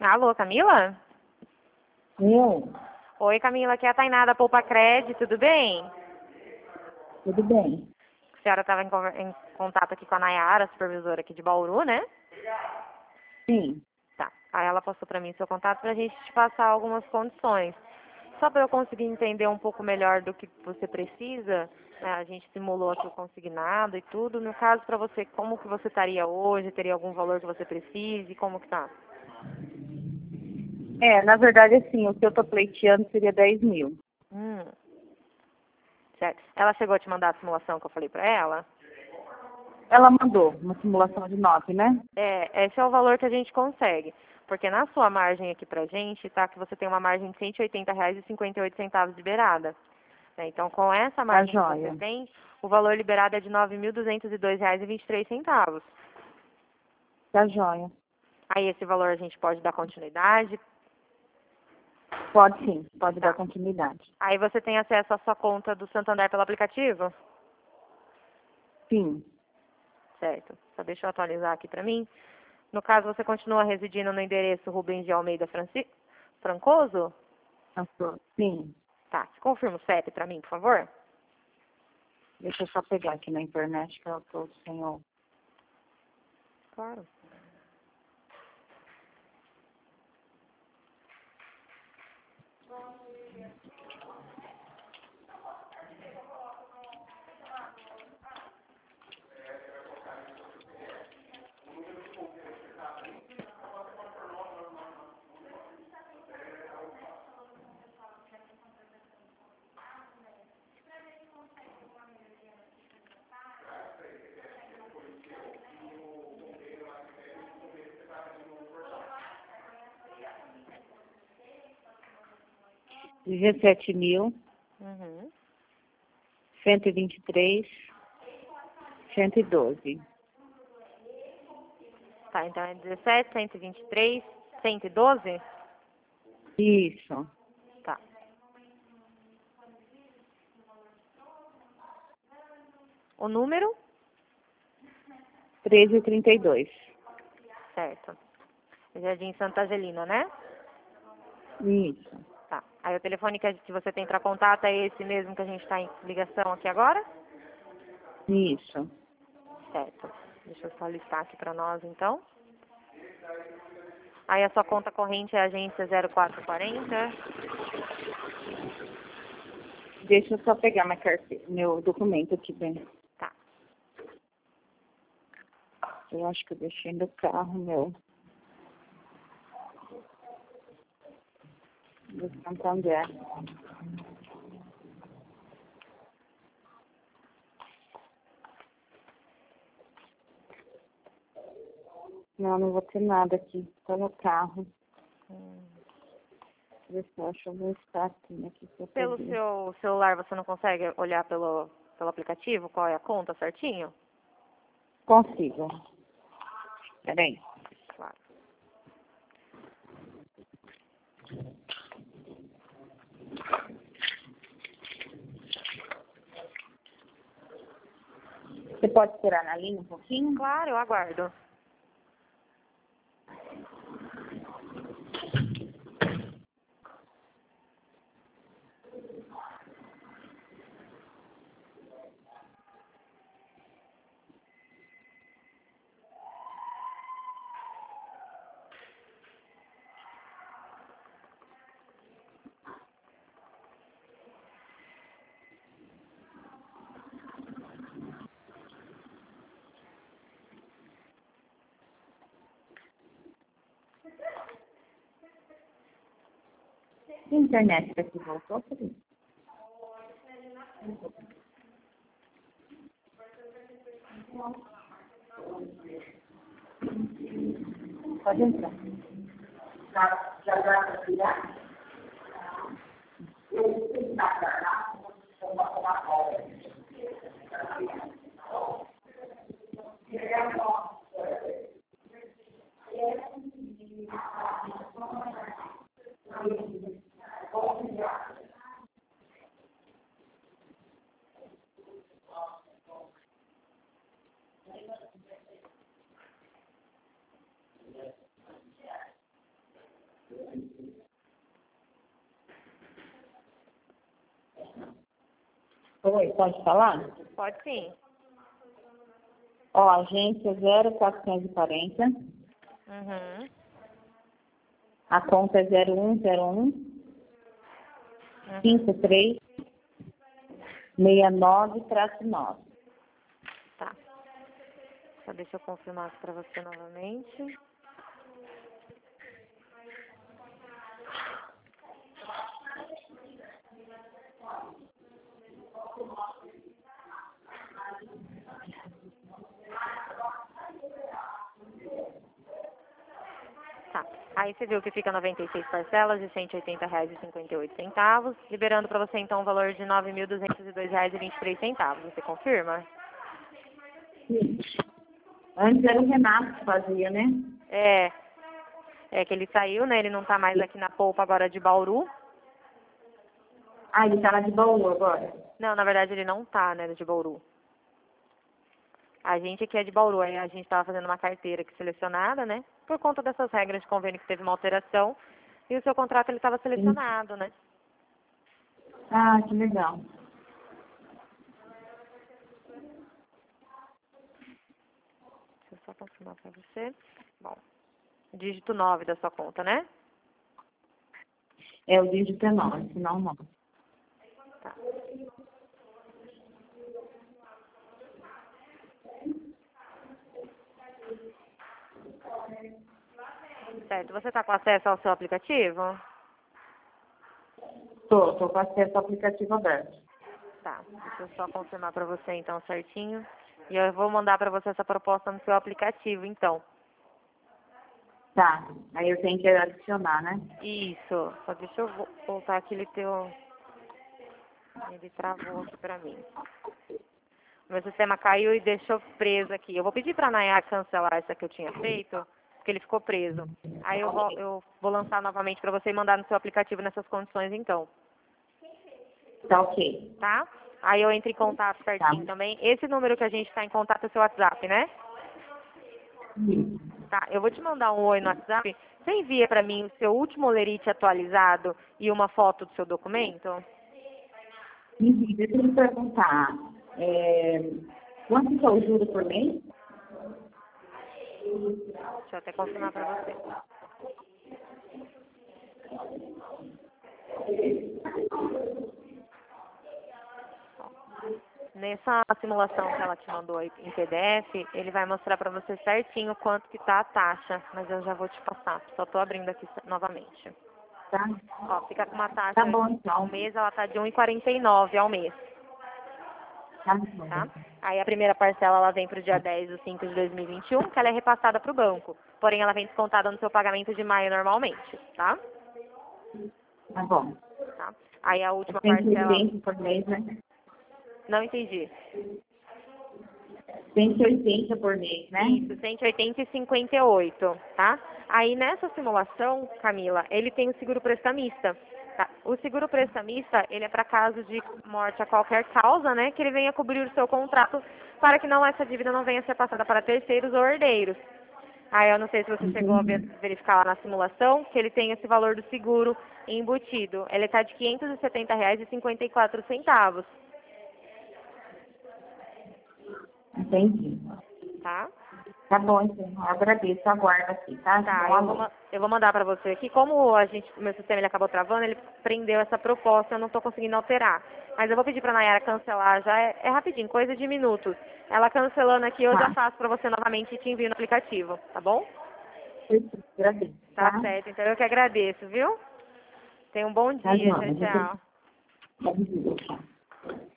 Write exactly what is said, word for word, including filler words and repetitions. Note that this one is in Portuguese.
Alô, Camila? Eu? Oi, Camila, aqui é a Tainá da Poupa Crédito, tudo bem? Tudo bem. A senhora estava em, conver- em contato aqui com a Nayara, supervisora aqui de Bauru, né? Sim. Tá. Aí ela passou para mim seu contato para a gente te passar algumas condições. Só para eu conseguir entender um pouco melhor do que você precisa, né, a gente simulou aqui o consignado e tudo. No caso, para você, como que você estaria hoje? Teria algum valor que você precise? Como que tá? É, na verdade, assim, o que eu tô pleiteando seria dez mil. Hum, certo. Ela chegou a te mandar a simulação que eu falei para ela? Ela mandou uma simulação de nove, né? É, esse é o valor que a gente consegue. Porque na sua margem aqui pra gente, tá? Que você tem uma margem de cento e oitenta reais e cinquenta e oito centavos liberada. Né? Então, com essa Tá margem que você joia. tem, o valor liberado é de nove mil duzentos e dois reais e vinte e três centavos. Tá joia. Aí esse valor a gente pode dar continuidade. Pode sim, pode Tá. dar continuidade. Aí você tem acesso à sua conta do Santander pelo aplicativo? Sim. Certo. Só deixa eu atualizar aqui pra mim. No caso, você continua residindo no endereço Rubens de Almeida Franci... Francoso? Passou. Sim. Tá. Você confirma o C E P pra mim, por favor? Deixa eu só pegar aqui na internet que eu tô sem o... Claro. dezessete mil, Uhum. cento e vinte e três, cento e doze. Tá, então é dezessete, cento e vinte e três, cento e doze? Isso. Tá. O número? treze e trinta e dois. Certo. Jardim Santa Angelina, né? Isso. Tá. Aí o telefone que, a- que você tem para contato é esse mesmo que a gente está em ligação aqui agora? Isso. Certo. Deixa eu só listar aqui para nós, então. Aí a sua conta corrente é a agência zero quatro quarenta. Deixa eu só pegar minha carteira, meu documento aqui bem. Tá. Eu acho que eu deixei no carro meu. Do Santander. Não, não vou ter nada aqui. Tô no carro. Hum. Deixa eu acho algum espacinho aqui pra Pelo poder. seu celular você não consegue olhar pelo, pelo aplicativo qual é a conta certinho? Consigo. Peraí. Claro. Você pode esperar na linha um pouquinho? Claro, eu aguardo. A internet daqui voltou, Felipe? Pode entrar. Já, já dá pra tirar? Oi, pode falar? Pode sim. Ó, agência zero quatrocentos e quarenta, Uhum. a conta é zero um zero um, Uhum. cinco três, seis nove, nove. Tá. Só deixa eu confirmar aqui pra você novamente. Tá. Aí você viu que fica noventa e seis parcelas de cento e oitenta reais e cinquenta e oito centavos, liberando para você então um valor de nove mil duzentos e dois reais e vinte e três centavos. Você confirma? Sim. Antes era o Renato que fazia, né? É. É que ele saiu, né? Ele não tá mais aqui na polpa agora de Bauru. Ah, ele tá lá de Baú agora. Não, na verdade ele não tá, né, de Bauru. A gente aqui é de Bauru, aí a gente estava fazendo uma carteira aqui selecionada, né? Por conta dessas regras de convênio que teve uma alteração. E o seu contrato ele estava selecionado, né? Ah, que legal. Deixa eu só confirmar para você. Bom, dígito nove da sua conta, né? É o dígito nove, senão não. Tá. Certo. Você está com acesso ao seu aplicativo? Tô, tô com acesso ao aplicativo aberto. Tá. Deixa eu só confirmar para você então certinho. E eu vou mandar para você essa proposta no seu aplicativo, então. Tá, aí eu tenho que adicionar, né? Isso. Só deixa eu vo- voltar aquele teu... Ele travou aqui para mim. Meu sistema caiu e deixou preso aqui. Eu vou pedir para a Nayar cancelar essa que eu tinha feito, porque ele ficou preso. Aí eu vou, eu vou lançar novamente para você e mandar no seu aplicativo nessas condições, então. Tá ok. Tá? Aí eu entro em contato certinho Tá. também. Esse número que a gente está em contato é o seu WhatsApp, né? Isso. Tá, eu vou te mandar um oi no WhatsApp. Você envia para mim o seu último lerite atualizado e uma foto do seu documento? Enfim, deixa eu me perguntar. É, quanto que é o juro por mês? Deixa eu até confirmar para você. Nessa simulação que ela te mandou aí em P D F, ele vai mostrar para você certinho quanto que tá a taxa, mas eu já vou te passar. Só tô abrindo aqui novamente. Tá? Ó, fica com uma taxa Tá bom, ao então. mês, ela tá de um e quarenta e nove ao mês, Tá bom. tá? Aí a primeira parcela ela vem pro dia dez de cinco de dois mil e vinte e um, que ela é repassada pro banco. Porém, ela vem descontada no seu pagamento de maio normalmente, tá? Tá bom. Tá? Aí a última cento e parcela... oitenta por mês, né? Não entendi. cento e oitenta por mês, né? Isso, cento e oitenta e cinquenta e oito, tá? Aí nessa simulação, Camila, ele tem o seguro prestamista. Tá? O seguro prestamista, ele é para caso de morte a qualquer causa, né? Que ele venha cobrir o seu contrato para que não essa dívida não venha a ser passada para terceiros ou herdeiros. Aí eu não sei se você chegou a ver- verificar lá na simulação que ele tem esse valor do seguro embutido. Ele está de quinhentos e setenta reais e cinquenta e quatro centavos, Entendi. tá? Tá bom, então. Eu agradeço. Aguardo aqui, tá? Tá, Bom, eu vou, ma- eu vou mandar para você aqui. Como a gente, o meu sistema ele acabou travando, ele prendeu essa proposta, eu não estou conseguindo alterar. Mas eu vou pedir para a Nayara cancelar, já é, é rapidinho, coisa de minutos. Ela cancelando aqui, eu já tá. faço para você novamente e te envio no aplicativo, tá bom? Agradeço, Tá tá? certo, então eu que agradeço, viu? Tenha um bom Tá, dia, João. tchau, tchau. Tá, tchau.